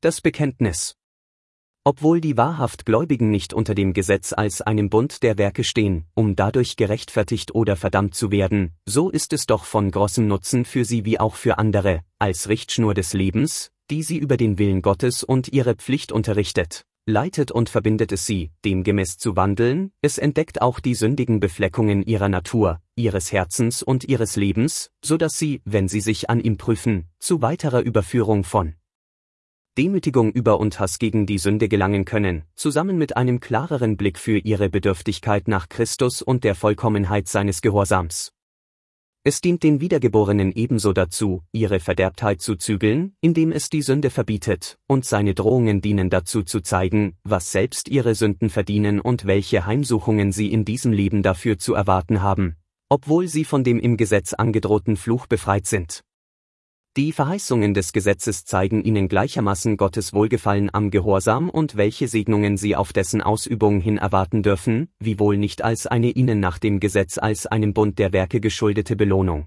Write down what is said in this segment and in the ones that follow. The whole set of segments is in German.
Das Bekenntnis. Obwohl die wahrhaft Gläubigen nicht unter dem Gesetz als einem Bund der Werke stehen, um dadurch gerechtfertigt oder verdammt zu werden, so ist es doch von großem Nutzen für sie wie auch für andere, als Richtschnur des Lebens, die sie über den Willen Gottes und ihre Pflicht unterrichtet, leitet und verbindet es sie, demgemäß zu wandeln. Es entdeckt auch die sündigen Befleckungen ihrer Natur, ihres Herzens und ihres Lebens, so dass sie, wenn sie sich an ihm prüfen, zu weiterer Überführung von Demütigung über und Hass gegen die Sünde gelangen können, zusammen mit einem klareren Blick für ihre Bedürftigkeit nach Christus und der Vollkommenheit seines Gehorsams. Es dient den Wiedergeborenen ebenso dazu, ihre Verderbtheit zu zügeln, indem es die Sünde verbietet, und seine Drohungen dienen dazu zu zeigen, was selbst ihre Sünden verdienen und welche Heimsuchungen sie in diesem Leben dafür zu erwarten haben, obwohl sie von dem im Gesetz angedrohten Fluch befreit sind. Die Verheißungen des Gesetzes zeigen ihnen gleichermaßen Gottes Wohlgefallen am Gehorsam und welche Segnungen sie auf dessen Ausübung hin erwarten dürfen, wiewohl nicht als eine ihnen nach dem Gesetz als einem Bund der Werke geschuldete Belohnung.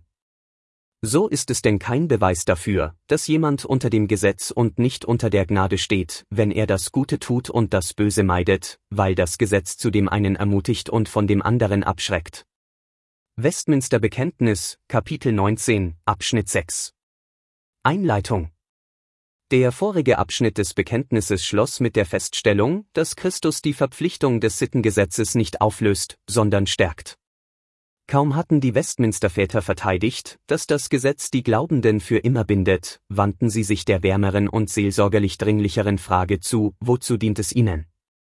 So ist es denn kein Beweis dafür, dass jemand unter dem Gesetz und nicht unter der Gnade steht, wenn er das Gute tut und das Böse meidet, weil das Gesetz zu dem einen ermutigt und von dem anderen abschreckt. Westminster Bekenntnis, Kapitel 19, Abschnitt 6. Einleitung. Der vorige Abschnitt des Bekenntnisses schloss mit der Feststellung, dass Christus die Verpflichtung des Sittengesetzes nicht auflöst, sondern stärkt. Kaum hatten die Westminster-Väter verteidigt, dass das Gesetz die Glaubenden für immer bindet, wandten sie sich der wärmeren und seelsorgerlich dringlicheren Frage zu: Wozu dient es ihnen?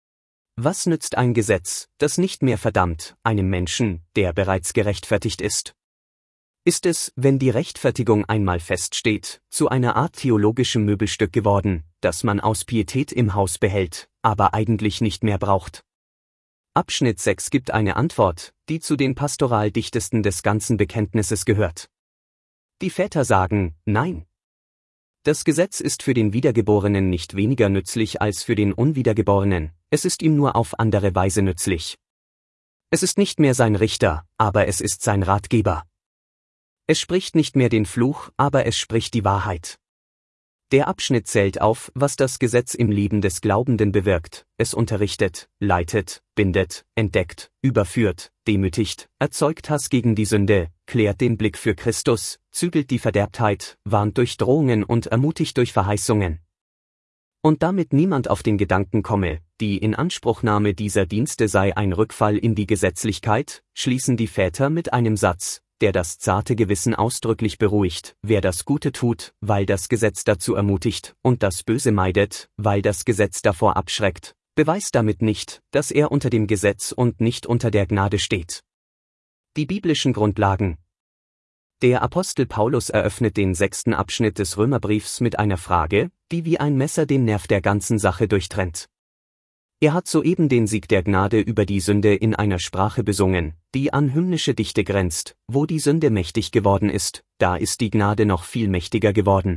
Was nützt ein Gesetz, das nicht mehr verdammt, einem Menschen, der bereits gerechtfertigt ist? Ist es, wenn die Rechtfertigung einmal feststeht, zu einer Art theologischem Möbelstück geworden, das man aus Pietät im Haus behält, aber eigentlich nicht mehr braucht? Abschnitt 6 gibt eine Antwort, die zu den pastoral dichtesten des ganzen Bekenntnisses gehört. Die Väter sagen: Nein. Das Gesetz ist für den Wiedergeborenen nicht weniger nützlich als für den Unwiedergeborenen, es ist ihm nur auf andere Weise nützlich. Es ist nicht mehr sein Richter, aber es ist sein Ratgeber. Es spricht nicht mehr den Fluch, aber es spricht die Wahrheit. Der Abschnitt zählt auf, was das Gesetz im Leben des Glaubenden bewirkt: Es unterrichtet, leitet, bindet, entdeckt, überführt, demütigt, erzeugt Hass gegen die Sünde, klärt den Blick für Christus, zügelt die Verderbtheit, warnt durch Drohungen und ermutigt durch Verheißungen. Und damit niemand auf den Gedanken komme, die Inanspruchnahme dieser Dienste sei ein Rückfall in die Gesetzlichkeit, schließen die Väter mit einem Satz, der das zarte Gewissen ausdrücklich beruhigt: Wer das Gute tut, weil das Gesetz dazu ermutigt, und das Böse meidet, weil das Gesetz davor abschreckt, beweist damit nicht, dass er unter dem Gesetz und nicht unter der Gnade steht. Die biblischen Grundlagen. Der Apostel Paulus eröffnet den 6. Abschnitt des Römerbriefs mit einer Frage, die wie ein Messer den Nerv der ganzen Sache durchtrennt. Er hat soeben den Sieg der Gnade über die Sünde in einer Sprache besungen, die an hymnische Dichte grenzt: Wo die Sünde mächtig geworden ist, da ist die Gnade noch viel mächtiger geworden.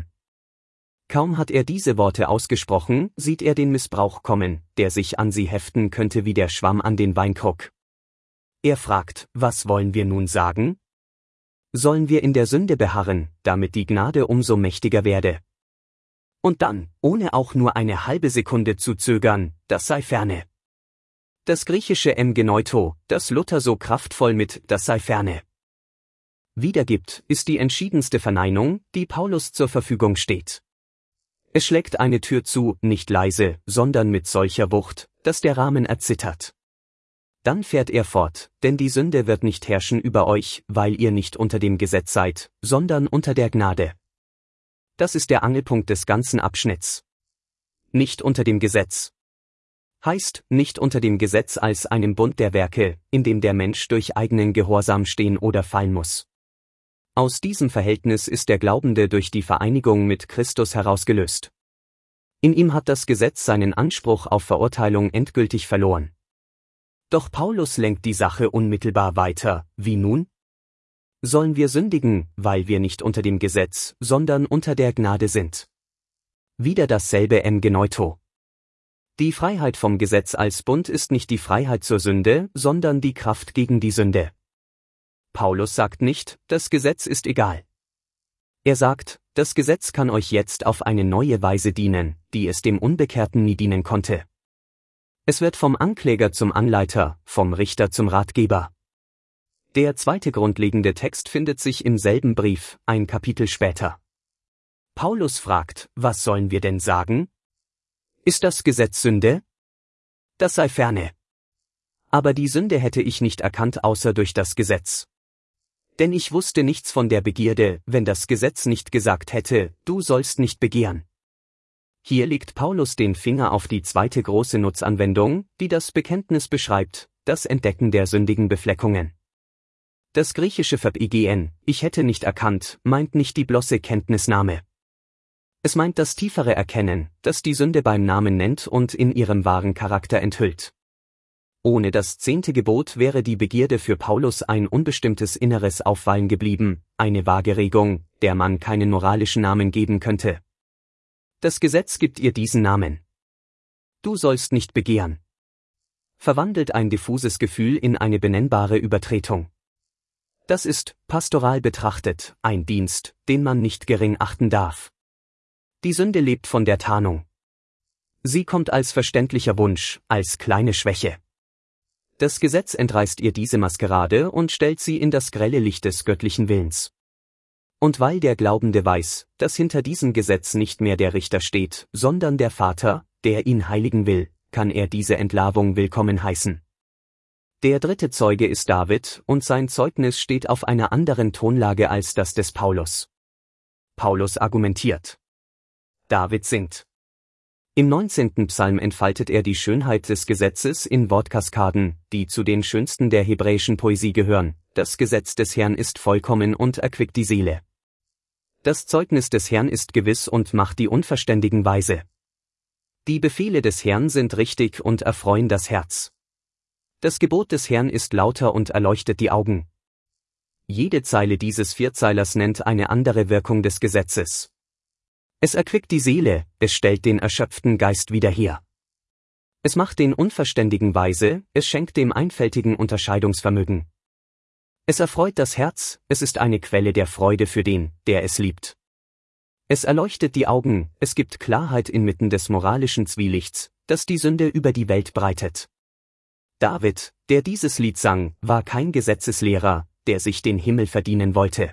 Kaum hat er diese Worte ausgesprochen, sieht er den Missbrauch kommen, der sich an sie heften könnte wie der Schwamm an den Weinkrug. Er fragt: Was wollen wir nun sagen? Sollen wir in der Sünde beharren, damit die Gnade umso mächtiger werde? Und dann, ohne auch nur eine halbe Sekunde zu zögern: Das sei ferne. Das griechische Genoito, das Luther so kraftvoll mit das sei ferne wiedergibt, ist die entschiedenste Verneinung, die Paulus zur Verfügung steht. Es schlägt eine Tür zu, nicht leise, sondern mit solcher Wucht, dass der Rahmen erzittert. Dann fährt er fort: Denn die Sünde wird nicht herrschen über euch, weil ihr nicht unter dem Gesetz seid, sondern unter der Gnade. Das ist der Angelpunkt des ganzen Abschnitts. Nicht unter dem Gesetz. Heißt, nicht unter dem Gesetz als einem Bund der Werke, in dem der Mensch durch eigenen Gehorsam stehen oder fallen muss. Aus diesem Verhältnis ist der Glaubende durch die Vereinigung mit Christus herausgelöst. In ihm hat das Gesetz seinen Anspruch auf Verurteilung endgültig verloren. Doch Paulus lenkt die Sache unmittelbar weiter: Wie nun? Sollen wir sündigen, weil wir nicht unter dem Gesetz, sondern unter der Gnade sind? Wieder dasselbe Genoito. Die Freiheit vom Gesetz als Bund ist nicht die Freiheit zur Sünde, sondern die Kraft gegen die Sünde. Paulus sagt nicht: Das Gesetz ist egal. Er sagt, das Gesetz kann euch jetzt auf eine neue Weise dienen, die es dem Unbekehrten nie dienen konnte. Es wird vom Ankläger zum Anleiter, vom Richter zum Ratgeber. Der zweite grundlegende Text findet sich im selben Brief, ein Kapitel später. Paulus fragt, was sollen wir denn sagen? Ist das Gesetz Sünde? Das sei ferne. Aber die Sünde hätte ich nicht erkannt außer durch das Gesetz. Denn ich wusste nichts von der Begierde, wenn das Gesetz nicht gesagt hätte, du sollst nicht begehren. Hier legt Paulus den Finger auf die zweite große Nutzanwendung, die das Bekenntnis beschreibt, das Entdecken der sündigen Befleckungen. Das griechische Verb egen, ich hätte nicht erkannt, meint nicht die bloße Kenntnisnahme. Es meint das tiefere Erkennen, das die Sünde beim Namen nennt und in ihrem wahren Charakter enthüllt. Ohne das 10. Gebot wäre die Begierde für Paulus ein unbestimmtes inneres Aufwallen geblieben, eine vage Regung, der man keinen moralischen Namen geben könnte. Das Gesetz gibt ihr diesen Namen. Du sollst nicht begehren. Verwandelt ein diffuses Gefühl in eine benennbare Übertretung. Das ist, pastoral betrachtet, ein Dienst, den man nicht gering achten darf. Die Sünde lebt von der Tarnung. Sie kommt als verständlicher Wunsch, als kleine Schwäche. Das Gesetz entreißt ihr diese Maskerade und stellt sie in das grelle Licht des göttlichen Willens. Und weil der Glaubende weiß, dass hinter diesem Gesetz nicht mehr der Richter steht, sondern der Vater, der ihn heiligen will, kann er diese Entlarvung willkommen heißen. Der dritte Zeuge ist David, und sein Zeugnis steht auf einer anderen Tonlage als das des Paulus. Paulus argumentiert. David singt. Im 19. Psalm entfaltet er die Schönheit des Gesetzes in Wortkaskaden, die zu den schönsten der hebräischen Poesie gehören. Das Gesetz des Herrn ist vollkommen und erquickt die Seele. Das Zeugnis des Herrn ist gewiss und macht die Unverständigen weise. Die Befehle des Herrn sind richtig und erfreuen das Herz. Das Gebot des Herrn ist lauter und erleuchtet die Augen. Jede Zeile dieses Vierzeilers nennt eine andere Wirkung des Gesetzes. Es erquickt die Seele, es stellt den erschöpften Geist wieder her. Es macht den Unverständigen weise, es schenkt dem Einfältigen Unterscheidungsvermögen. Es erfreut das Herz, es ist eine Quelle der Freude für den, der es liebt. Es erleuchtet die Augen, es gibt Klarheit inmitten des moralischen Zwielichts, das die Sünde über die Welt breitet. David, der dieses Lied sang, war kein Gesetzeslehrer, der sich den Himmel verdienen wollte.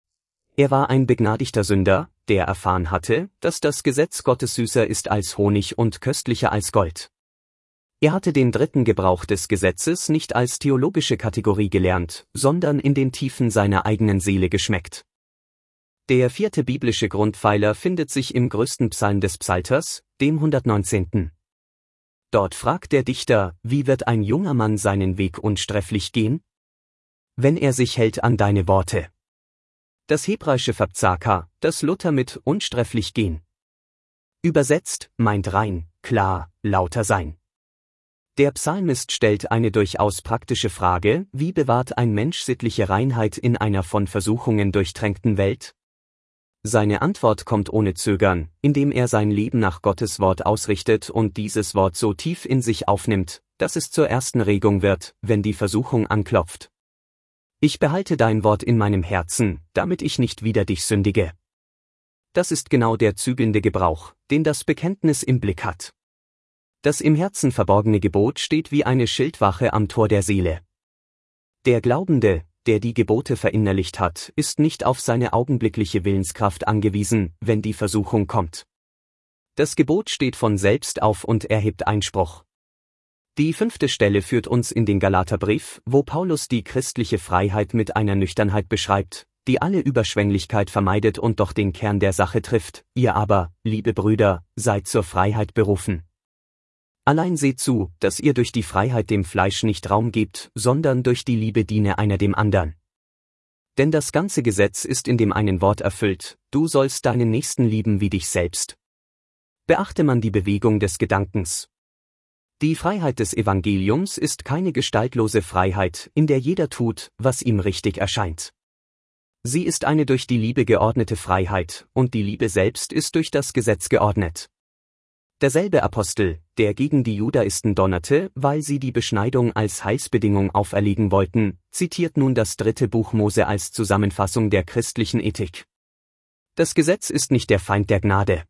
Er war ein begnadigter Sünder, der erfahren hatte, dass das Gesetz Gottes süßer ist als Honig und köstlicher als Gold. Er hatte den dritten Gebrauch des Gesetzes nicht als theologische Kategorie gelernt, sondern in den Tiefen seiner eigenen Seele geschmeckt. Der vierte biblische Grundpfeiler findet sich im größten Psalm des Psalters, dem 119. Dort fragt der Dichter, wie wird ein junger Mann seinen Weg unsträflich gehen? Wenn er sich hält an deine Worte. Das hebräische Verb zaka, das Luther mit unsträflich gehen übersetzt, meint rein, klar, lauter sein. Der Psalmist stellt eine durchaus praktische Frage, wie bewahrt ein Mensch sittliche Reinheit in einer von Versuchungen durchtränkten Welt? Seine Antwort kommt ohne Zögern, indem er sein Leben nach Gottes Wort ausrichtet und dieses Wort so tief in sich aufnimmt, dass es zur ersten Regung wird, wenn die Versuchung anklopft. Ich behalte dein Wort in meinem Herzen, damit ich nicht wider dich sündige. Das ist genau der zügelnde Gebrauch, den das Bekenntnis im Blick hat. Das im Herzen verborgene Gebot steht wie eine Schildwache am Tor der Seele. Der Glaubende, der die Gebote verinnerlicht hat, ist nicht auf seine augenblickliche Willenskraft angewiesen, wenn die Versuchung kommt. Das Gebot steht von selbst auf und erhebt Einspruch. Die 5. Stelle führt uns in den Galaterbrief, wo Paulus die christliche Freiheit mit einer Nüchternheit beschreibt, die alle Überschwänglichkeit vermeidet und doch den Kern der Sache trifft. Ihr aber, liebe Brüder, seid zur Freiheit berufen. Allein seht zu, dass ihr durch die Freiheit dem Fleisch nicht Raum gebt, sondern durch die Liebe diene einer dem andern. Denn das ganze Gesetz ist in dem einen Wort erfüllt, du sollst deinen Nächsten lieben wie dich selbst. Beachte man die Bewegung des Gedankens. Die Freiheit des Evangeliums ist keine gestaltlose Freiheit, in der jeder tut, was ihm richtig erscheint. Sie ist eine durch die Liebe geordnete Freiheit, und die Liebe selbst ist durch das Gesetz geordnet. Derselbe Apostel, der gegen die Judaisten donnerte, weil sie die Beschneidung als Heilsbedingung auferlegen wollten, zitiert nun das 3. Buch Mose als Zusammenfassung der christlichen Ethik. Das Gesetz ist nicht der Feind der Gnade.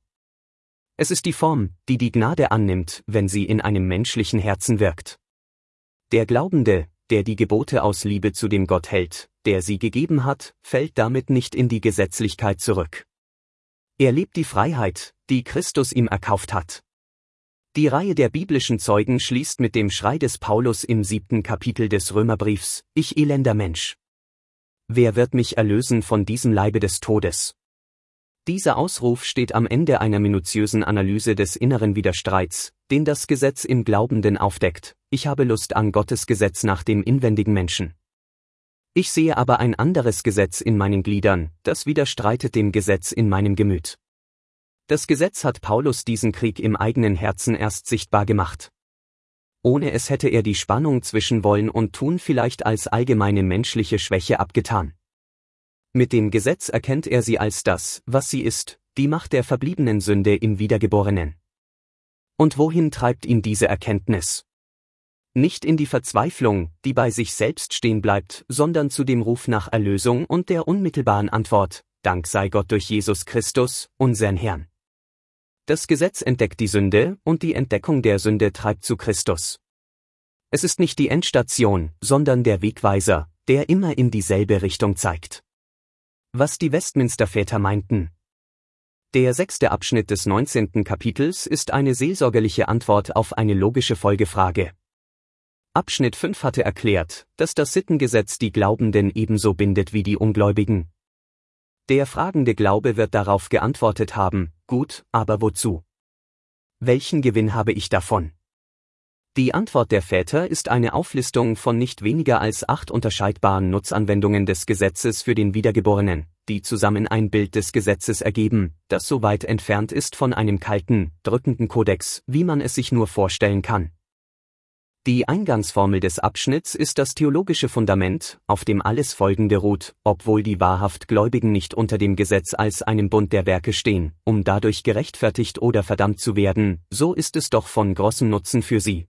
Es ist die Form, die die Gnade annimmt, wenn sie in einem menschlichen Herzen wirkt. Der Glaubende, der die Gebote aus Liebe zu dem Gott hält, der sie gegeben hat, fällt damit nicht in die Gesetzlichkeit zurück. Er lebt die Freiheit, die Christus ihm erkauft hat. Die Reihe der biblischen Zeugen schließt mit dem Schrei des Paulus im 7. Kapitel des Römerbriefs: Ich elender Mensch! Wer wird mich erlösen von diesem Leibe des Todes? Dieser Ausruf steht am Ende einer minutiösen Analyse des inneren Widerstreits, den das Gesetz im Glaubenden aufdeckt. Ich habe Lust an Gottes Gesetz nach dem inwendigen Menschen. Ich sehe aber ein anderes Gesetz in meinen Gliedern, das widerstreitet dem Gesetz in meinem Gemüt. Das Gesetz hat Paulus diesen Krieg im eigenen Herzen erst sichtbar gemacht. Ohne es hätte er die Spannung zwischen Wollen und Tun vielleicht als allgemeine menschliche Schwäche abgetan. Mit dem Gesetz erkennt er sie als das, was sie ist, die Macht der verbliebenen Sünde im Wiedergeborenen. Und wohin treibt ihn diese Erkenntnis? Nicht in die Verzweiflung, die bei sich selbst stehen bleibt, sondern zu dem Ruf nach Erlösung und der unmittelbaren Antwort: Dank sei Gott durch Jesus Christus, unseren Herrn. Das Gesetz entdeckt die Sünde, und die Entdeckung der Sünde treibt zu Christus. Es ist nicht die Endstation, sondern der Wegweiser, der immer in dieselbe Richtung zeigt. Was die Westminster-Väter meinten. Der 6. Abschnitt des 19. Kapitels ist eine seelsorgerliche Antwort auf eine logische Folgefrage. Abschnitt 5 hatte erklärt, dass das Sittengesetz die Glaubenden ebenso bindet wie die Ungläubigen. Der fragende Glaube wird darauf geantwortet haben: Gut, aber wozu? Welchen Gewinn habe ich davon? Die Antwort der Väter ist eine Auflistung von nicht weniger als 8 unterscheidbaren Nutzanwendungen des Gesetzes für den Wiedergeborenen, die zusammen ein Bild des Gesetzes ergeben, das so weit entfernt ist von einem kalten, drückenden Kodex, wie man es sich nur vorstellen kann. Die Eingangsformel des Abschnitts ist das theologische Fundament, auf dem alles Folgende ruht: Obwohl die wahrhaft Gläubigen nicht unter dem Gesetz als einem Bund der Werke stehen, um dadurch gerechtfertigt oder verdammt zu werden, so ist es doch von großem Nutzen für sie.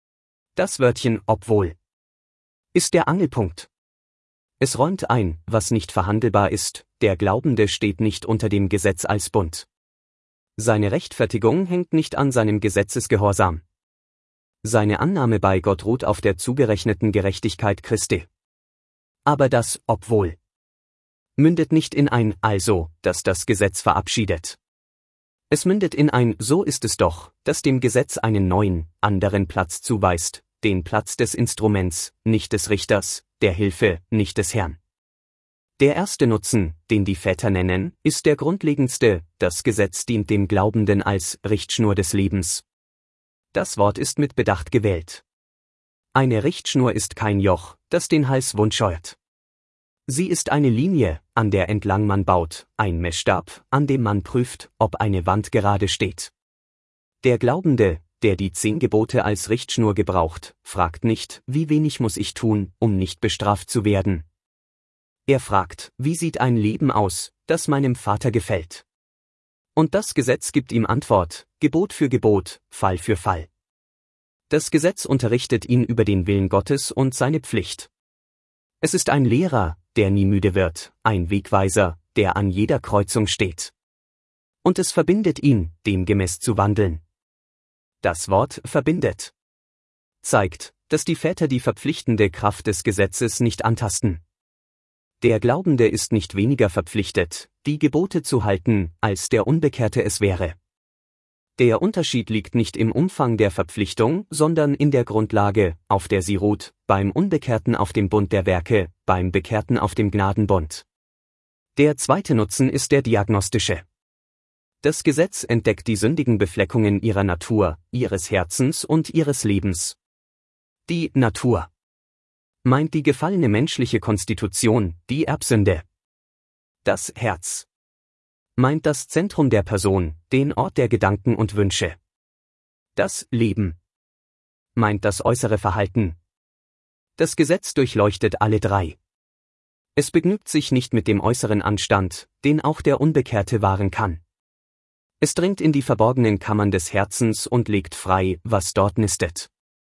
Das Wörtchen obwohl ist der Angelpunkt. Es räumt ein, was nicht verhandelbar ist: Der Glaubende steht nicht unter dem Gesetz als Bund. Seine Rechtfertigung hängt nicht an seinem Gesetzesgehorsam. Seine Annahme bei Gott ruht auf der zugerechneten Gerechtigkeit Christi. Aber das obwohl mündet nicht in ein Also, das das Gesetz verabschiedet. Es mündet in ein So ist es doch, das dem Gesetz einen neuen, anderen Platz zuweist, den Platz des Instruments, nicht des Richters, der Hilfe, nicht des Herrn. Der erste Nutzen, den die Väter nennen, ist der grundlegendste: Das Gesetz dient dem Glaubenden als Richtschnur des Lebens. Das Wort ist mit Bedacht gewählt. Eine Richtschnur ist kein Joch, das den Hals wund scheuert. Sie ist eine Linie, an der entlang man baut, ein Messstab, an dem man prüft, ob eine Wand gerade steht. Der Glaubende, der die 10 Gebote als Richtschnur gebraucht, fragt nicht: Wie wenig muss ich tun, um nicht bestraft zu werden? Er fragt: Wie sieht ein Leben aus, das meinem Vater gefällt? Und das Gesetz gibt ihm Antwort, Gebot für Gebot, Fall für Fall. Das Gesetz unterrichtet ihn über den Willen Gottes und seine Pflicht. Es ist ein Lehrer, der nie müde wird, ein Wegweiser, der an jeder Kreuzung steht. Und es verbindet ihn, demgemäß zu wandeln. Das Wort verbindet zeigt, dass die Väter die verpflichtende Kraft des Gesetzes nicht antasten. Der Glaubende ist nicht weniger verpflichtet, die Gebote zu halten, als der Unbekehrte es wäre. Der Unterschied liegt nicht im Umfang der Verpflichtung, sondern in der Grundlage, auf der sie ruht: beim Unbekehrten auf dem Bund der Werke, beim Bekehrten auf dem Gnadenbund. Der zweite Nutzen ist der diagnostische. Das Gesetz entdeckt die sündigen Befleckungen ihrer Natur, ihres Herzens und ihres Lebens. Die Natur meint die gefallene menschliche Konstitution, die Erbsünde. Das Herz meint das Zentrum der Person, den Ort der Gedanken und Wünsche. Das Leben meint das äußere Verhalten. Das Gesetz durchleuchtet alle 3. Es begnügt sich nicht mit dem äußeren Anstand, den auch der Unbekehrte wahren kann. Es dringt in die verborgenen Kammern des Herzens und legt frei, was dort nistet.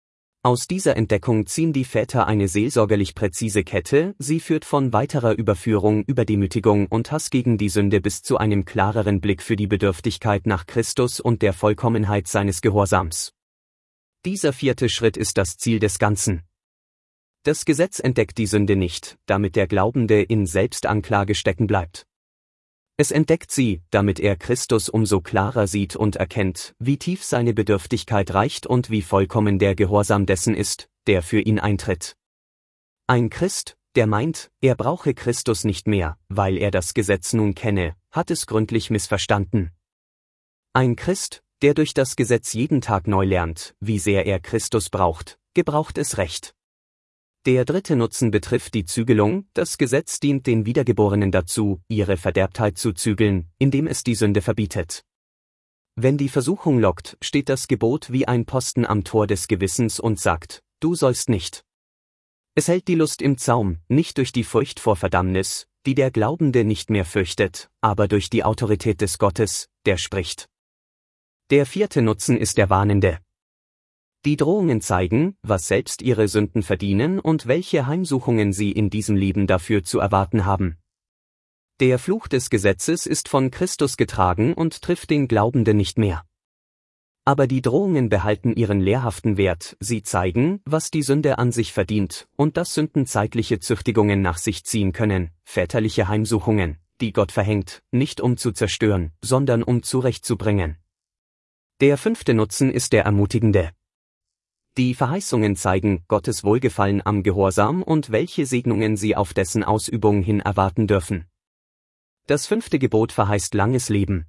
Aus dieser Entdeckung ziehen die Väter eine seelsorgerlich präzise Kette, sie führt von weiterer Überführung über Demütigung und Hass gegen die Sünde bis zu einem klareren Blick für die Bedürftigkeit nach Christus und der Vollkommenheit seines Gehorsams. Dieser 4. Schritt ist das Ziel des Ganzen. Das Gesetz entdeckt die Sünde nicht, damit der Glaubende in Selbstanklage stecken bleibt. Es entdeckt sie, damit er Christus umso klarer sieht und erkennt, wie tief seine Bedürftigkeit reicht und wie vollkommen der Gehorsam dessen ist, der für ihn eintritt. Ein Christ, der meint, er brauche Christus nicht mehr, weil er das Gesetz nun kenne, hat es gründlich missverstanden. Ein Christ, der durch das Gesetz jeden Tag neu lernt, wie sehr er Christus braucht, gebraucht es recht. Der 3. Nutzen betrifft die Zügelung. Das Gesetz dient den Wiedergeborenen dazu, ihre Verderbtheit zu zügeln, indem es die Sünde verbietet. Wenn die Versuchung lockt, steht das Gebot wie ein Posten am Tor des Gewissens und sagt, du sollst nicht. Es hält die Lust im Zaum, nicht durch die Furcht vor Verdammnis, die der Glaubende nicht mehr fürchtet, aber durch die Autorität des Gottes, der spricht. Der 4. Nutzen ist der warnende. Die Drohungen zeigen, was selbst ihre Sünden verdienen und welche Heimsuchungen sie in diesem Leben dafür zu erwarten haben. Der Fluch des Gesetzes ist von Christus getragen und trifft den Glaubenden nicht mehr. Aber die Drohungen behalten ihren lehrhaften Wert, sie zeigen, was die Sünde an sich verdient, und dass Sünden zeitliche Züchtigungen nach sich ziehen können, väterliche Heimsuchungen, die Gott verhängt, nicht um zu zerstören, sondern um zurechtzubringen. Der 5. Nutzen ist der ermutigende. Die Verheißungen zeigen Gottes Wohlgefallen am Gehorsam und welche Segnungen sie auf dessen Ausübung hin erwarten dürfen. Das 5. Gebot verheißt langes Leben.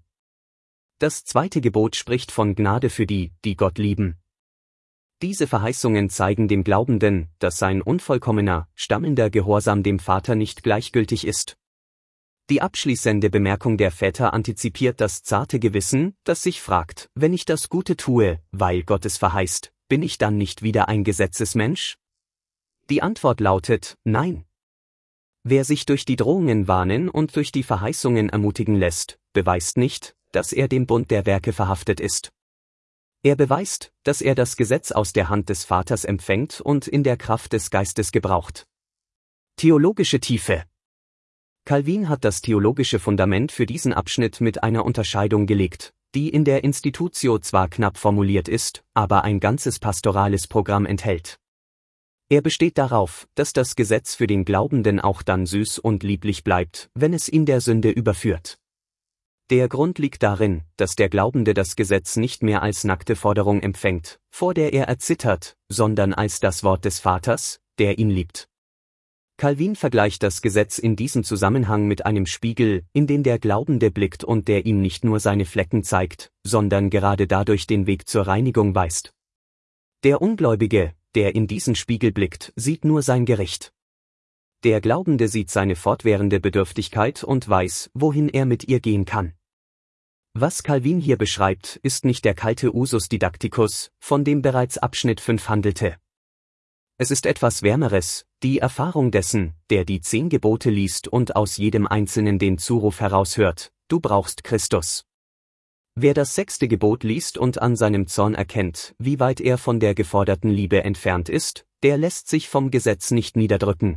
Das 2. Gebot spricht von Gnade für die, die Gott lieben. Diese Verheißungen zeigen dem Glaubenden, dass sein unvollkommener, stammelnder Gehorsam dem Vater nicht gleichgültig ist. Die abschließende Bemerkung der Väter antizipiert das zarte Gewissen, das sich fragt, wenn ich das Gute tue, weil Gott es verheißt, bin ich dann nicht wieder ein Gesetzesmensch? Die Antwort lautet, nein. Wer sich durch die Drohungen warnen und durch die Verheißungen ermutigen lässt, beweist nicht, dass er dem Bund der Werke verhaftet ist. Er beweist, dass er das Gesetz aus der Hand des Vaters empfängt und in der Kraft des Geistes gebraucht. Theologische Tiefe. Calvin hat das theologische Fundament für diesen Abschnitt mit einer Unterscheidung gelegt, die in der Institutio zwar knapp formuliert ist, aber ein ganzes pastorales Programm enthält. Er besteht darauf, dass das Gesetz für den Glaubenden auch dann süß und lieblich bleibt, wenn es ihn der Sünde überführt. Der Grund liegt darin, dass der Glaubende das Gesetz nicht mehr als nackte Forderung empfängt, vor der er erzittert, sondern als das Wort des Vaters, der ihn liebt. Calvin vergleicht das Gesetz in diesem Zusammenhang mit einem Spiegel, in den der Glaubende blickt und der ihm nicht nur seine Flecken zeigt, sondern gerade dadurch den Weg zur Reinigung weist. Der Ungläubige, der in diesen Spiegel blickt, sieht nur sein Gericht. Der Glaubende sieht seine fortwährende Bedürftigkeit und weiß, wohin er mit ihr gehen kann. Was Calvin hier beschreibt, ist nicht der kalte Usus didacticus, von dem bereits Abschnitt 5 handelte. Es ist etwas Wärmeres, die Erfahrung dessen, der die 10 Gebote liest und aus jedem einzelnen den Zuruf heraushört, du brauchst Christus. Wer das 6. Gebot liest und an seinem Zorn erkennt, wie weit er von der geforderten Liebe entfernt ist, der lässt sich vom Gesetz nicht niederdrücken.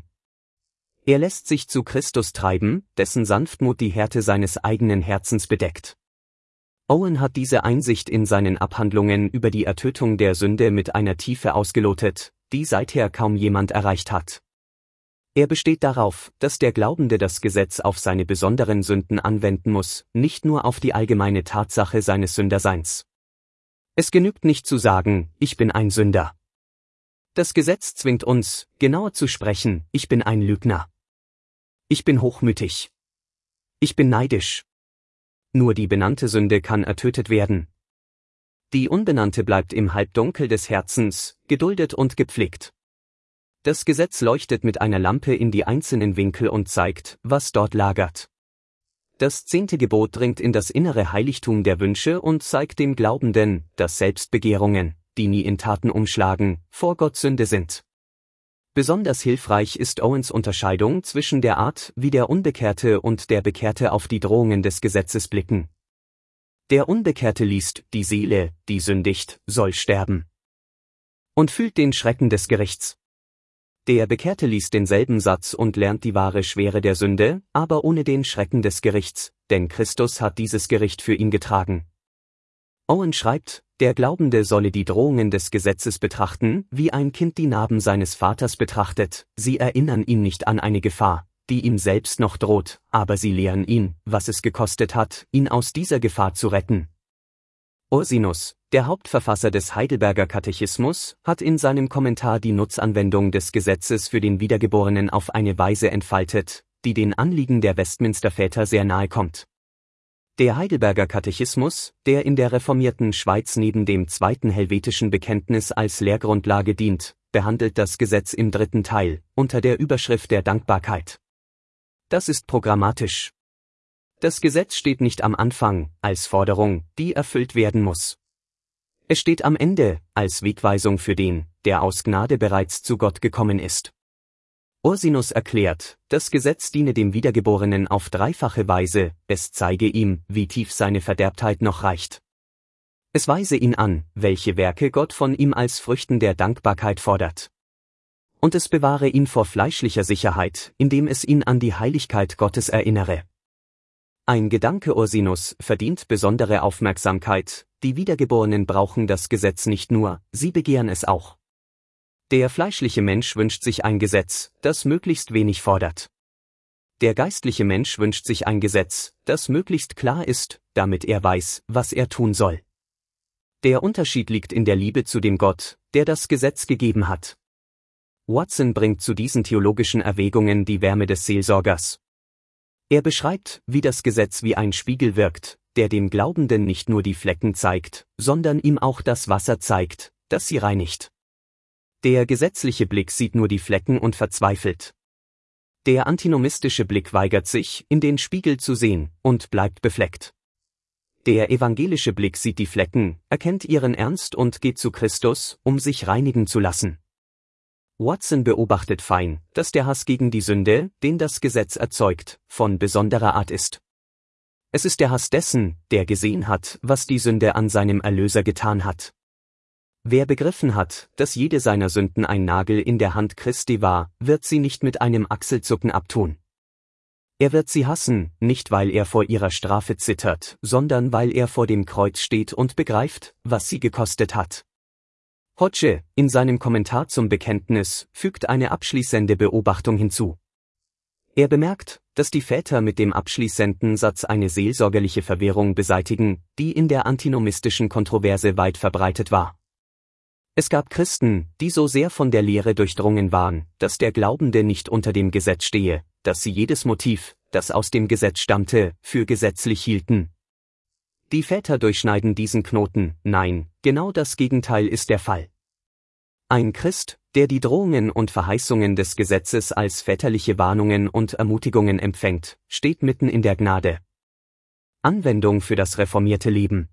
Er lässt sich zu Christus treiben, dessen Sanftmut die Härte seines eigenen Herzens bedeckt. Owen hat diese Einsicht in seinen Abhandlungen über die Ertötung der Sünde mit einer Tiefe ausgelotet, die seither kaum jemand erreicht hat. Er besteht darauf, dass der Glaubende das Gesetz auf seine besonderen Sünden anwenden muss, nicht nur auf die allgemeine Tatsache seines Sünderseins. Es genügt nicht zu sagen, ich bin ein Sünder. Das Gesetz zwingt uns, genauer zu sprechen, ich bin ein Lügner. Ich bin hochmütig. Ich bin neidisch. Nur die benannte Sünde kann ertötet werden. Die unbenannte bleibt im Halbdunkel des Herzens, geduldet und gepflegt. Das Gesetz leuchtet mit einer Lampe in die einzelnen Winkel und zeigt, was dort lagert. Das 10. Gebot dringt in das innere Heiligtum der Wünsche und zeigt dem Glaubenden, dass Selbstbegehrungen, die nie in Taten umschlagen, vor Gott Sünde sind. Besonders hilfreich ist Owens Unterscheidung zwischen der Art, wie der Unbekehrte und der Bekehrte auf die Drohungen des Gesetzes blicken. Der Unbekehrte liest, die Seele, die sündigt, soll sterben. und fühlt den Schrecken des Gerichts. Der Bekehrte liest denselben Satz und lernt die wahre Schwere der Sünde, aber ohne den Schrecken des Gerichts, denn Christus hat dieses Gericht für ihn getragen. Owen schreibt, der Glaubende solle die Drohungen des Gesetzes betrachten, wie ein Kind die Narben seines Vaters betrachtet, sie erinnern ihn nicht an eine Gefahr, die ihm selbst noch droht, aber sie lehren ihn, was es gekostet hat, ihn aus dieser Gefahr zu retten. Ursinus, der Hauptverfasser des Heidelberger Katechismus, hat in seinem Kommentar die Nutzanwendung des Gesetzes für den Wiedergeborenen auf eine Weise entfaltet, die den Anliegen der Westminster-Väter sehr nahe kommt. Der Heidelberger Katechismus, der in der reformierten Schweiz neben dem zweiten helvetischen Bekenntnis als Lehrgrundlage dient, behandelt das Gesetz im 3. Teil, unter der Überschrift der Dankbarkeit. Das ist programmatisch. Das Gesetz steht nicht am Anfang, als Forderung, die erfüllt werden muss. Es steht am Ende, als Wegweisung für den, der aus Gnade bereits zu Gott gekommen ist. Ursinus erklärt, das Gesetz diene dem Wiedergeborenen auf dreifache Weise, es zeige ihm, wie tief seine Verderbtheit noch reicht. Es weise ihn an, welche Werke Gott von ihm als Früchten der Dankbarkeit fordert. Und es bewahre ihn vor fleischlicher Sicherheit, indem es ihn an die Heiligkeit Gottes erinnere. Ein Gedanke Ursinus verdient besondere Aufmerksamkeit, die Wiedergeborenen brauchen das Gesetz nicht nur, sie begehren es auch. Der fleischliche Mensch wünscht sich ein Gesetz, das möglichst wenig fordert. Der geistliche Mensch wünscht sich ein Gesetz, das möglichst klar ist, damit er weiß, was er tun soll. Der Unterschied liegt in der Liebe zu dem Gott, der das Gesetz gegeben hat. Watson bringt zu diesen theologischen Erwägungen die Wärme des Seelsorgers. Er beschreibt, wie das Gesetz wie ein Spiegel wirkt, der dem Glaubenden nicht nur die Flecken zeigt, sondern ihm auch das Wasser zeigt, das sie reinigt. Der gesetzliche Blick sieht nur die Flecken und verzweifelt. Der antinomistische Blick weigert sich, in den Spiegel zu sehen, und bleibt befleckt. Der evangelische Blick sieht die Flecken, erkennt ihren Ernst und geht zu Christus, um sich reinigen zu lassen. Watson beobachtet fein, dass der Hass gegen die Sünde, den das Gesetz erzeugt, von besonderer Art ist. Es ist der Hass dessen, der gesehen hat, was die Sünde an seinem Erlöser getan hat. Wer begriffen hat, dass jede seiner Sünden ein Nagel in der Hand Christi war, wird sie nicht mit einem Achselzucken abtun. Er wird sie hassen, nicht weil er vor ihrer Strafe zittert, sondern weil er vor dem Kreuz steht und begreift, was sie gekostet hat. Hodge, in seinem Kommentar zum Bekenntnis, fügt eine abschließende Beobachtung hinzu. Er bemerkt, dass die Väter mit dem abschließenden Satz eine seelsorgerliche Verwirrung beseitigen, die in der antinomistischen Kontroverse weit verbreitet war. Es gab Christen, die so sehr von der Lehre durchdrungen waren, dass der Glaubende nicht unter dem Gesetz stehe, dass sie jedes Motiv, das aus dem Gesetz stammte, für gesetzlich hielten. Die Väter durchschneiden diesen Knoten, nein, genau das Gegenteil ist der Fall. Ein Christ, der die Drohungen und Verheißungen des Gesetzes als väterliche Warnungen und Ermutigungen empfängt, steht mitten in der Gnade. Anwendung für das reformierte Leben.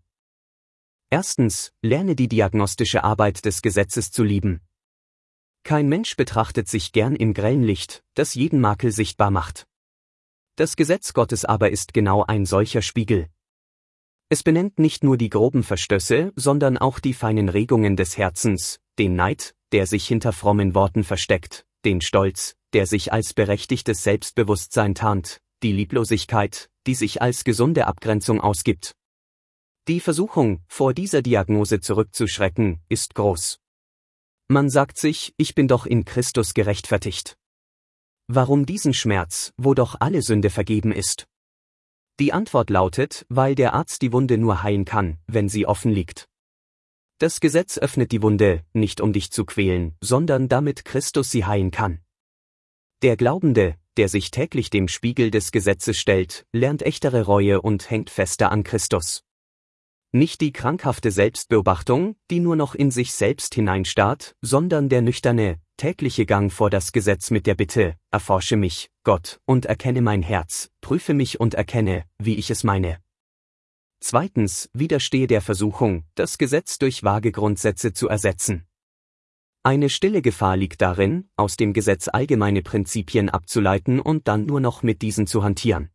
Erstens, lerne die diagnostische Arbeit des Gesetzes zu lieben. Kein Mensch betrachtet sich gern im grellen Licht, das jeden Makel sichtbar macht. Das Gesetz Gottes aber ist genau ein solcher Spiegel. Es benennt nicht nur die groben Verstöße, sondern auch die feinen Regungen des Herzens, den Neid, der sich hinter frommen Worten versteckt, den Stolz, der sich als berechtigtes Selbstbewusstsein tarnt, die Lieblosigkeit, die sich als gesunde Abgrenzung ausgibt. Die Versuchung, vor dieser Diagnose zurückzuschrecken, ist groß. Man sagt sich, ich bin doch in Christus gerechtfertigt. Warum diesen Schmerz, wo doch alle Sünde vergeben ist? Die Antwort lautet, weil der Arzt die Wunde nur heilen kann, wenn sie offen liegt. Das Gesetz öffnet die Wunde, nicht um dich zu quälen, sondern damit Christus sie heilen kann. Der Glaubende, der sich täglich dem Spiegel des Gesetzes stellt, lernt echtere Reue und hängt fester an Christus. Nicht die krankhafte Selbstbeobachtung, die nur noch in sich selbst hineinstarrt, sondern der nüchterne, tägliche Gang vor das Gesetz mit der Bitte, erforsche mich, Gott, und erkenne mein Herz, prüfe mich und erkenne, wie ich es meine. Zweitens, widerstehe der Versuchung, das Gesetz durch vage Grundsätze zu ersetzen. Eine stille Gefahr liegt darin, aus dem Gesetz allgemeine Prinzipien abzuleiten und dann nur noch mit diesen zu hantieren.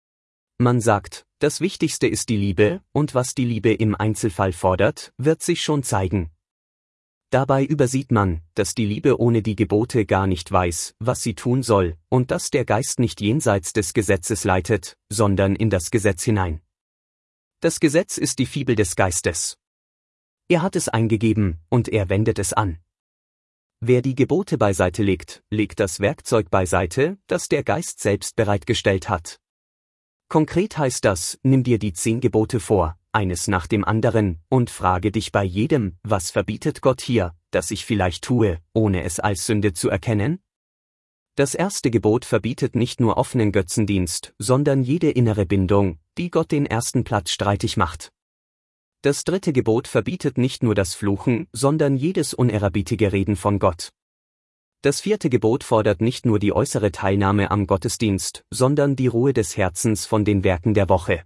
Man sagt, das Wichtigste ist die Liebe, und was die Liebe im Einzelfall fordert, wird sich schon zeigen. Dabei übersieht man, dass die Liebe ohne die Gebote gar nicht weiß, was sie tun soll, und dass der Geist nicht jenseits des Gesetzes leitet, sondern in das Gesetz hinein. Das Gesetz ist die Fibel des Geistes. Er hat es eingegeben, und er wendet es an. Wer die Gebote beiseite legt, legt das Werkzeug beiseite, das der Geist selbst bereitgestellt hat. Konkret heißt das, nimm dir die 10 Gebote vor, eines nach dem anderen, und frage dich bei jedem, was verbietet Gott hier, das ich vielleicht tue, ohne es als Sünde zu erkennen? Das erste Gebot verbietet nicht nur offenen Götzendienst, sondern jede innere Bindung, die Gott den ersten Platz streitig macht. Das dritte Gebot verbietet nicht nur das Fluchen, sondern jedes unehrerbietige Reden von Gott. Das vierte Gebot fordert nicht nur die äußere Teilnahme am Gottesdienst, sondern die Ruhe des Herzens von den Werken der Woche.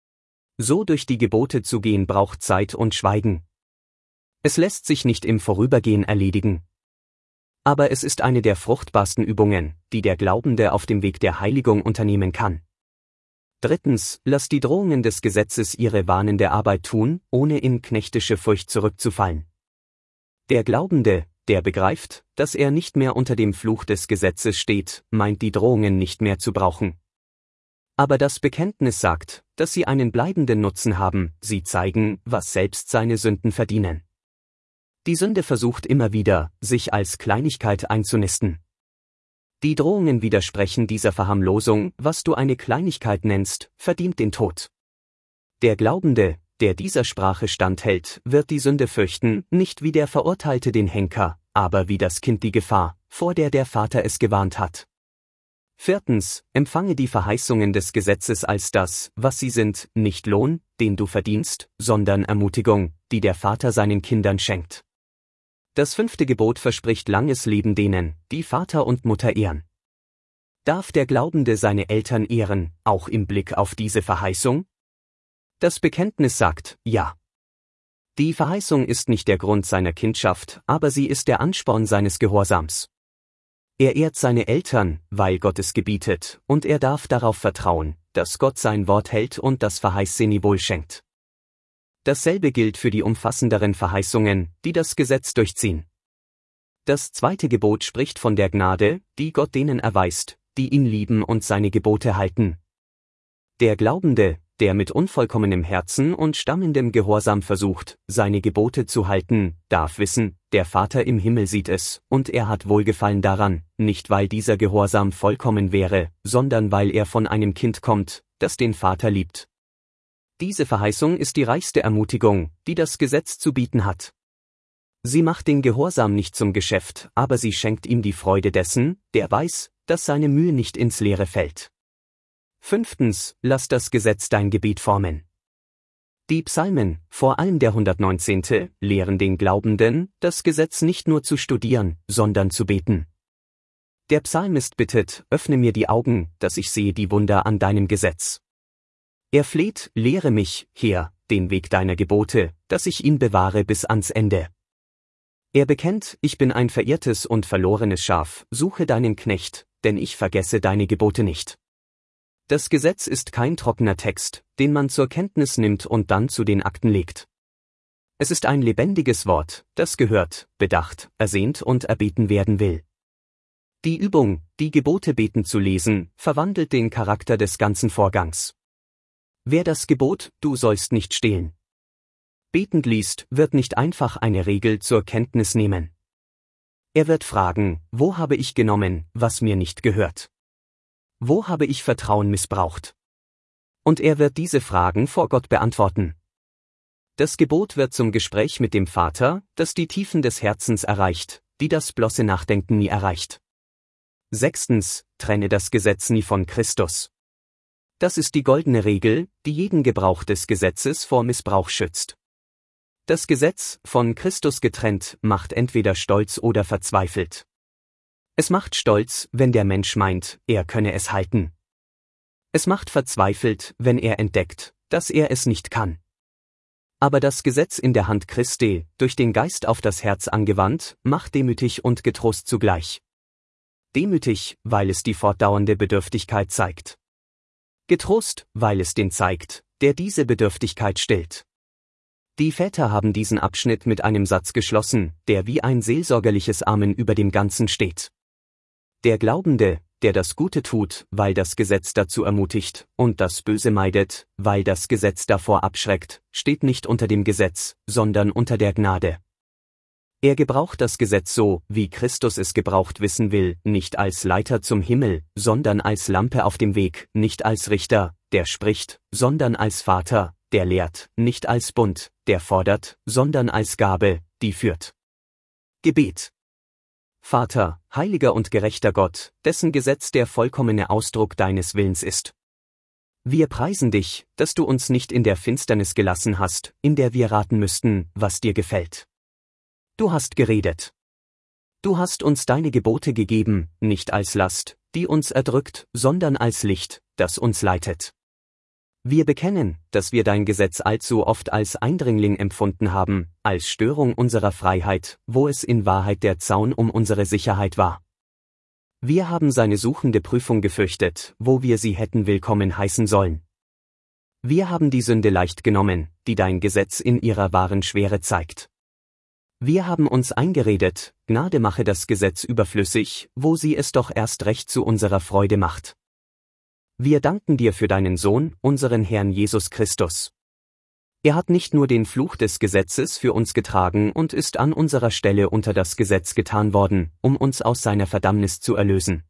So durch die Gebote zu gehen braucht Zeit und Schweigen. Es lässt sich nicht im Vorübergehen erledigen. Aber es ist eine der fruchtbarsten Übungen, die der Glaubende auf dem Weg der Heiligung unternehmen kann. Drittens, lass die Drohungen des Gesetzes ihre warnende Arbeit tun, ohne in knechtische Furcht zurückzufallen. Der Glaubende, der begreift, dass er nicht mehr unter dem Fluch des Gesetzes steht, meint die Drohungen nicht mehr zu brauchen. Aber das Bekenntnis sagt, dass sie einen bleibenden Nutzen haben, sie zeigen, was selbst seine Sünden verdienen. Die Sünde versucht immer wieder, sich als Kleinigkeit einzunisten. Die Drohungen widersprechen dieser Verharmlosung, was du eine Kleinigkeit nennst, verdient den Tod. Der Glaubende, der dieser Sprache standhält, wird die Sünde fürchten, nicht wie der Verurteilte den Henker, aber wie das Kind die Gefahr, vor der der Vater es gewarnt hat. Viertens, empfange die Verheißungen des Gesetzes als das, was sie sind, nicht Lohn, den du verdienst, sondern Ermutigung, die der Vater seinen Kindern schenkt. Das 5. Gebot verspricht langes Leben denen, die Vater und Mutter ehren. Darf der Glaubende seine Eltern ehren, auch im Blick auf diese Verheißung? Das Bekenntnis sagt, ja. Die Verheißung ist nicht der Grund seiner Kindschaft, aber sie ist der Ansporn seines Gehorsams. Er ehrt seine Eltern, weil Gott es gebietet, und er darf darauf vertrauen, dass Gott sein Wort hält und das Verheißene wohl schenkt. Dasselbe gilt für die umfassenderen Verheißungen, die das Gesetz durchziehen. Das 2. Gebot spricht von der Gnade, die Gott denen erweist, die ihn lieben und seine Gebote halten. Der Glaubende, der mit unvollkommenem Herzen und stammendem Gehorsam versucht, seine Gebote zu halten, darf wissen, der Vater im Himmel sieht es, und er hat Wohlgefallen daran, nicht weil dieser Gehorsam vollkommen wäre, sondern weil er von einem Kind kommt, das den Vater liebt. Diese Verheißung ist die reichste Ermutigung, die das Gesetz zu bieten hat. Sie macht den Gehorsam nicht zum Geschäft, aber sie schenkt ihm die Freude dessen, der weiß, dass seine Mühe nicht ins Leere fällt. 5. Lass das Gesetz dein Gebet formen. Die Psalmen, vor allem der 119., lehren den Glaubenden, das Gesetz nicht nur zu studieren, sondern zu beten. Der Psalmist bittet, öffne mir die Augen, dass ich sehe die Wunder an deinem Gesetz. Er fleht, lehre mich, Herr, den Weg deiner Gebote, dass ich ihn bewahre bis ans Ende. Er bekennt, ich bin ein verirrtes und verlorenes Schaf, suche deinen Knecht, denn ich vergesse deine Gebote nicht. Das Gesetz ist kein trockener Text, den man zur Kenntnis nimmt und dann zu den Akten legt. Es ist ein lebendiges Wort, das gehört, bedacht, ersehnt und erbeten werden will. Die Übung, die Gebote beten zu lesen, verwandelt den Charakter des ganzen Vorgangs. Wer das Gebot, du sollst nicht stehlen, betend liest, wird nicht einfach eine Regel zur Kenntnis nehmen. Er wird fragen, wo habe ich genommen, was mir nicht gehört? Wo habe ich Vertrauen missbraucht? Und er wird diese Fragen vor Gott beantworten. Das Gebot wird zum Gespräch mit dem Vater, das die Tiefen des Herzens erreicht, die das bloße Nachdenken nie erreicht. 6. Trenne das Gesetz nie von Christus. Das ist die goldene Regel, die jeden Gebrauch des Gesetzes vor Missbrauch schützt. Das Gesetz, von Christus getrennt, macht entweder stolz oder verzweifelt. Es macht stolz, wenn der Mensch meint, er könne es halten. Es macht verzweifelt, wenn er entdeckt, dass er es nicht kann. Aber das Gesetz in der Hand Christi, durch den Geist auf das Herz angewandt, macht demütig und getrost zugleich. Demütig, weil es die fortdauernde Bedürftigkeit zeigt. Getrost, weil es den zeigt, der diese Bedürftigkeit stillt. Die Väter haben diesen Abschnitt mit einem Satz geschlossen, der wie ein seelsorgerliches Amen über dem Ganzen steht. Der Glaubende, der das Gute tut, weil das Gesetz dazu ermutigt, und das Böse meidet, weil das Gesetz davor abschreckt, steht nicht unter dem Gesetz, sondern unter der Gnade. Er gebraucht das Gesetz so, wie Christus es gebraucht wissen will, nicht als Leiter zum Himmel, sondern als Lampe auf dem Weg, nicht als Richter, der spricht, sondern als Vater, der lehrt, nicht als Bund, der fordert, sondern als Gabe, die führt. Gebet. Vater, heiliger und gerechter Gott, dessen Gesetz der vollkommene Ausdruck deines Willens ist. Wir preisen dich, dass du uns nicht in der Finsternis gelassen hast, in der wir raten müssten, was dir gefällt. Du hast geredet. Du hast uns deine Gebote gegeben, nicht als Last, die uns erdrückt, sondern als Licht, das uns leitet. Wir bekennen, dass wir dein Gesetz allzu oft als Eindringling empfunden haben, als Störung unserer Freiheit, wo es in Wahrheit der Zaun um unsere Sicherheit war. Wir haben seine suchende Prüfung gefürchtet, wo wir sie hätten willkommen heißen sollen. Wir haben die Sünde leicht genommen, die dein Gesetz in ihrer wahren Schwere zeigt. Wir haben uns eingeredet, Gnade mache das Gesetz überflüssig, wo sie es doch erst recht zu unserer Freude macht. Wir danken dir für deinen Sohn, unseren Herrn Jesus Christus. Er hat nicht nur den Fluch des Gesetzes für uns getragen und ist an unserer Stelle unter das Gesetz getan worden, um uns aus seiner Verdammnis zu erlösen.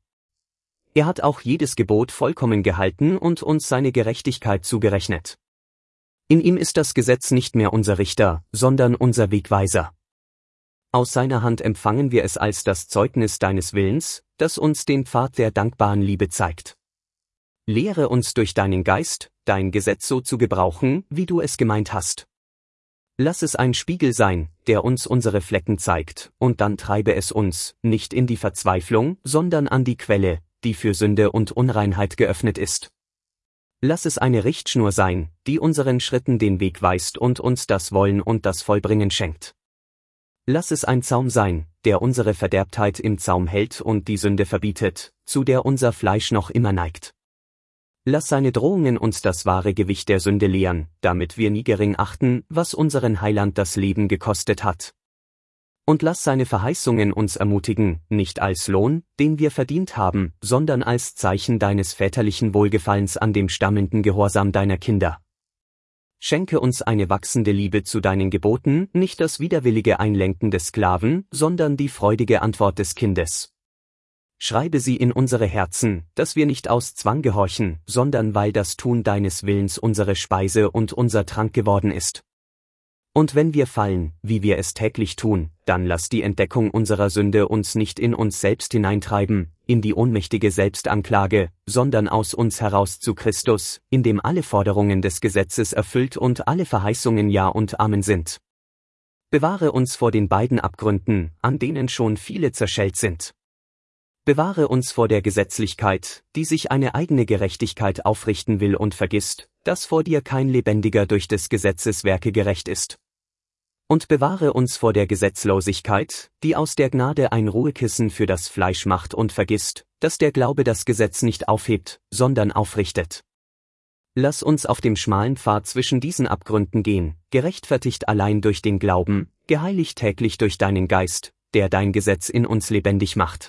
Er hat auch jedes Gebot vollkommen gehalten und uns seine Gerechtigkeit zugerechnet. In ihm ist das Gesetz nicht mehr unser Richter, sondern unser Wegweiser. Aus seiner Hand empfangen wir es als das Zeugnis deines Willens, das uns den Pfad der dankbaren Liebe zeigt. Lehre uns durch deinen Geist, dein Gesetz so zu gebrauchen, wie du es gemeint hast. Lass es ein Spiegel sein, der uns unsere Flecken zeigt, und dann treibe es uns, nicht in die Verzweiflung, sondern an die Quelle, die für Sünde und Unreinheit geöffnet ist. Lass es eine Richtschnur sein, die unseren Schritten den Weg weist und uns das Wollen und das Vollbringen schenkt. Lass es ein Zaum sein, der unsere Verderbtheit im Zaum hält und die Sünde verbietet, zu der unser Fleisch noch immer neigt. Lass seine Drohungen uns das wahre Gewicht der Sünde lehren, damit wir nie gering achten, was unseren Heiland das Leben gekostet hat. Und lass seine Verheißungen uns ermutigen, nicht als Lohn, den wir verdient haben, sondern als Zeichen deines väterlichen Wohlgefallens an dem stammenden Gehorsam deiner Kinder. Schenke uns eine wachsende Liebe zu deinen Geboten, nicht das widerwillige Einlenken des Sklaven, sondern die freudige Antwort des Kindes. Schreibe sie in unsere Herzen, dass wir nicht aus Zwang gehorchen, sondern weil das Tun deines Willens unsere Speise und unser Trank geworden ist. Und wenn wir fallen, wie wir es täglich tun, dann lass die Entdeckung unserer Sünde uns nicht in uns selbst hineintreiben, in die ohnmächtige Selbstanklage, sondern aus uns heraus zu Christus, in dem alle Forderungen des Gesetzes erfüllt und alle Verheißungen Ja und Amen sind. Bewahre uns vor den beiden Abgründen, an denen schon viele zerschellt sind. Bewahre uns vor der Gesetzlichkeit, die sich eine eigene Gerechtigkeit aufrichten will und vergisst, dass vor dir kein Lebendiger durch des Gesetzes Werke gerecht ist. Und bewahre uns vor der Gesetzlosigkeit, die aus der Gnade ein Ruhekissen für das Fleisch macht und vergisst, dass der Glaube das Gesetz nicht aufhebt, sondern aufrichtet. Lass uns auf dem schmalen Pfad zwischen diesen Abgründen gehen, gerechtfertigt allein durch den Glauben, geheiligt täglich durch deinen Geist, der dein Gesetz in uns lebendig macht.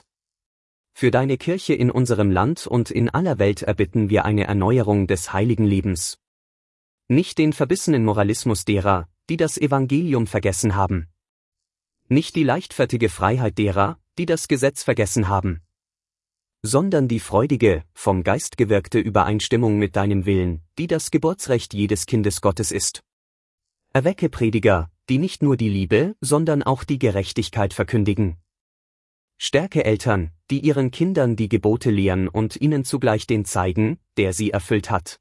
Für deine Kirche in unserem Land und in aller Welt erbitten wir eine Erneuerung des heiligen Lebens. Nicht den verbissenen Moralismus derer, die das Evangelium vergessen haben. Nicht die leichtfertige Freiheit derer, die das Gesetz vergessen haben. Sondern die freudige, vom Geist gewirkte Übereinstimmung mit deinem Willen, die das Geburtsrecht jedes Kindes Gottes ist. Erwecke Prediger, die nicht nur die Liebe, sondern auch die Gerechtigkeit verkündigen. Stärke Eltern, die ihren Kindern die Gebote lehren und ihnen zugleich den zeigen, der sie erfüllt hat.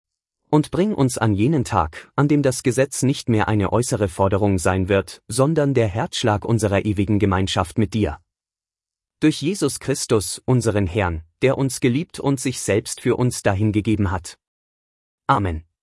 Und bring uns an jenen Tag, an dem das Gesetz nicht mehr eine äußere Forderung sein wird, sondern der Herzschlag unserer ewigen Gemeinschaft mit dir. Durch Jesus Christus, unseren Herrn, der uns geliebt und sich selbst für uns dahingegeben hat. Amen.